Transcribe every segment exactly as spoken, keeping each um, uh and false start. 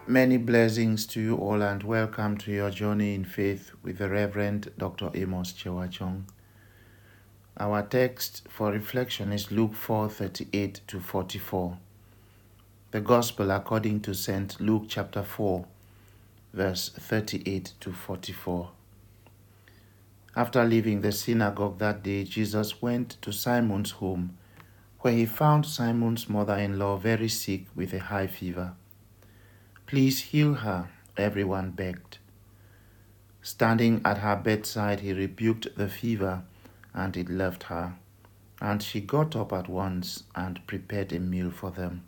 Many blessings to you all and welcome to your journey in faith with the Reverend Doctor Amos Chewachong. Our text for reflection is Luke four thirty-eight to forty-four. The Gospel according to Saint Luke chapter four, verse thirty-eight to forty-four. After leaving the synagogue that day, Jesus went to Simon's home, where he found Simon's mother-in-law very sick with a high fever. "Please heal her," everyone begged. Standing at her bedside, he rebuked the fever, and it left her, and she got up at once and prepared a meal for them.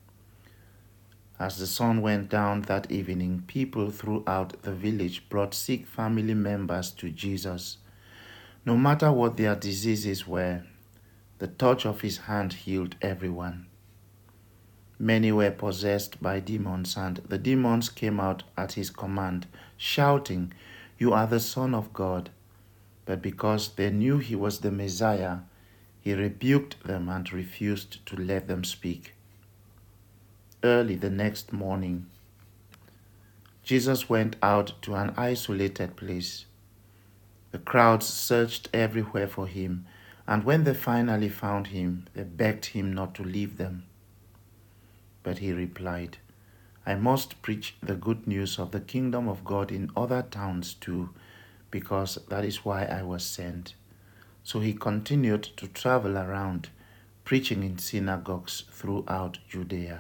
As the sun went down that evening, people throughout the village brought sick family members to Jesus. No matter what their diseases were, the touch of his hand healed everyone. Many were possessed by demons, and the demons came out at his command, shouting, "You are the Son of God." But because they knew he was the Messiah, he rebuked them and refused to let them speak. Early the next morning, Jesus went out to an isolated place. The crowds searched everywhere for him, and when they finally found him, they begged him not to leave them. But he replied, "I must preach the good news of the kingdom of God in other towns too, because that is why I was sent." So he continued to travel around, preaching in synagogues throughout Judea.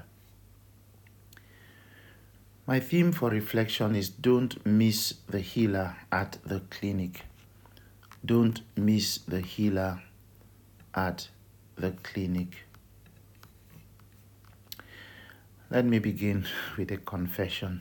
My theme for reflection is "Don't miss the healer at the clinic." Don't miss the healer at the clinic. Let me begin with a confession.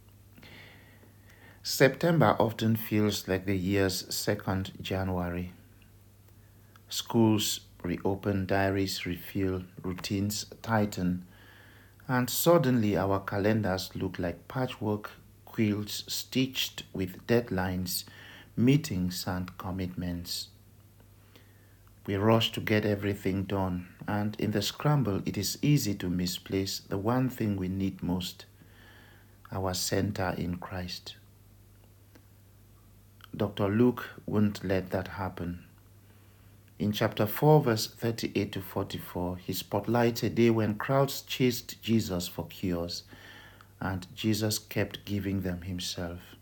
September often feels like the year's second January. Schools reopen, diaries refill, routines tighten, and suddenly our calendars look like patchwork quilts stitched with deadlines, meetings, and commitments. We rush to get everything done, and in the scramble, it is easy to misplace the one thing we need most, our center in Christ. Doctor Luke won't let that happen. In chapter four, verse thirty-eight to forty-four, he spotlights a day when crowds chased Jesus for cures, and Jesus kept giving them himself.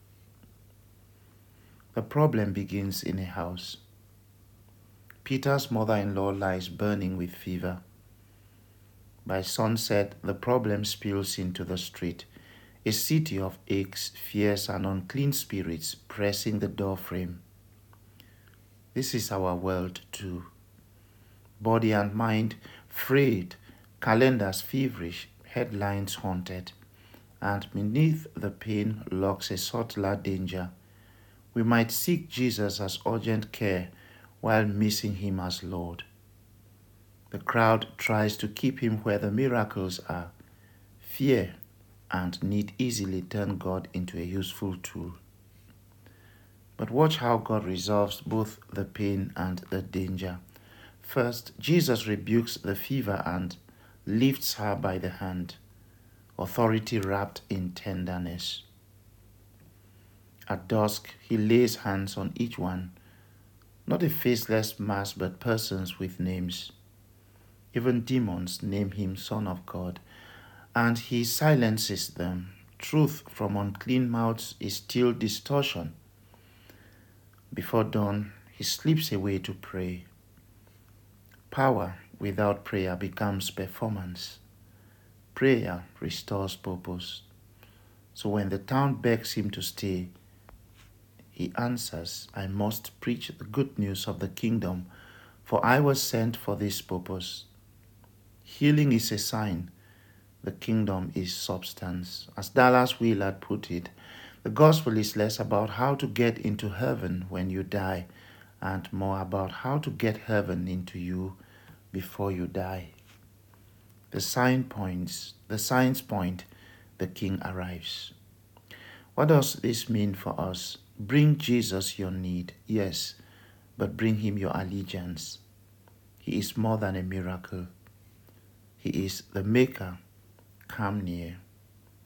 The problem begins in a house. Peter's mother-in-law lies burning with fever. By sunset, the problem spills into the street, a city of aches, fears, and unclean spirits pressing the doorframe. This is our world too. Body and mind frayed, calendars feverish, headlines haunted, and beneath the pain lurks a subtler danger. We might seek Jesus as urgent care while missing him as Lord. The crowd tries to keep him where the miracles are. Fear and need easily turn God into a useful tool. But watch how God resolves both the pain and the danger. First, Jesus rebukes the fever and lifts her by the hand, authority wrapped in tenderness. At dusk, he lays hands on each one, not a faceless mass, but persons with names. Even demons name him Son of God, and he silences them. Truth from unclean mouths is still distortion. Before dawn, he slips away to pray. Power without prayer becomes performance. Prayer restores purpose. So when the town begs him to stay, he answers, "I must preach the good news of the kingdom, for I was sent for this purpose." Healing is a sign. The kingdom is substance. As Dallas Willard put it, the gospel is less about how to get into heaven when you die, and more about how to get heaven into you before you die. The sign points, the signs point, the king arrives. What does this mean for us? Bring Jesus your need, yes, but bring him your allegiance. He is more than a miracle. He is the maker. Come near.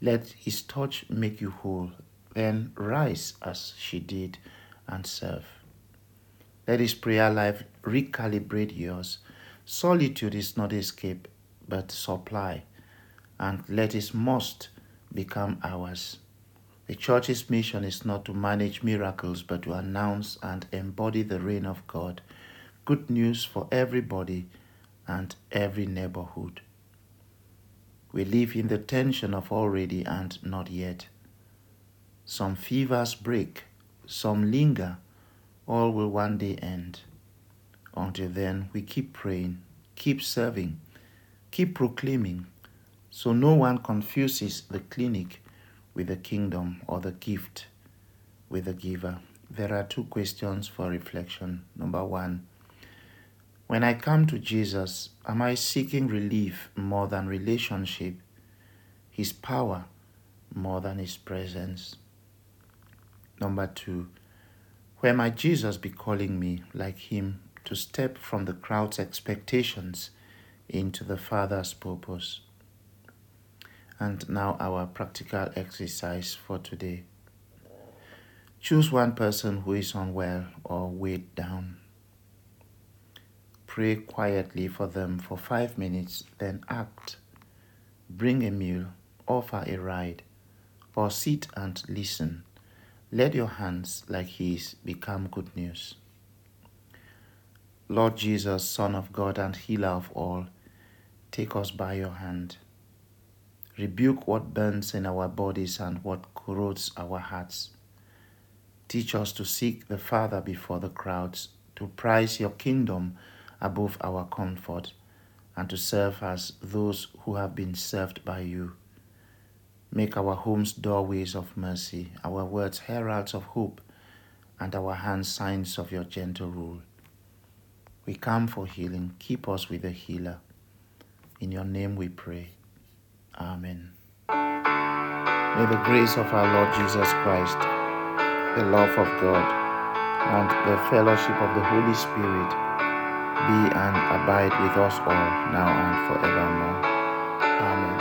Let his touch make you whole. Then rise as she did and serve. Let his prayer life recalibrate yours. Solitude is not escape, but supply. And let his must become ours. The church's mission is not to manage miracles, but to announce and embody the reign of God. Good news for everybody and every neighborhood. We live in the tension of already and not yet. Some fevers break, some linger, all will one day end. Until then, we keep praying, keep serving, keep proclaiming, so no one confuses the clinic with the kingdom or the gift with the giver. There are two questions for reflection. Number one, when I come to Jesus, am I seeking relief more than relationship, his power more than his presence? Number two, where might Jesus be calling me, like him, to step from the crowd's expectations into the Father's purpose? And now our practical exercise for today. Choose one person who is unwell or weighed down. Pray quietly for them for five minutes, then act. Bring a meal, offer a ride, or sit and listen. Let your hands, like his, become good news. Lord Jesus, Son of God and Healer of all, take us by your hand. Rebuke what burns in our bodies and what corrodes our hearts. Teach us to seek the Father before the crowds, to prize your kingdom above our comfort, and to serve as those who have been served by you. Make our homes doorways of mercy, our words heralds of hope, and our hands signs of your gentle rule. We come for healing. Keep us with the healer. In your name we pray. Amen. May the grace of our Lord Jesus Christ, the love of God, and the fellowship of the Holy Spirit be and abide with us all now and forevermore. Amen.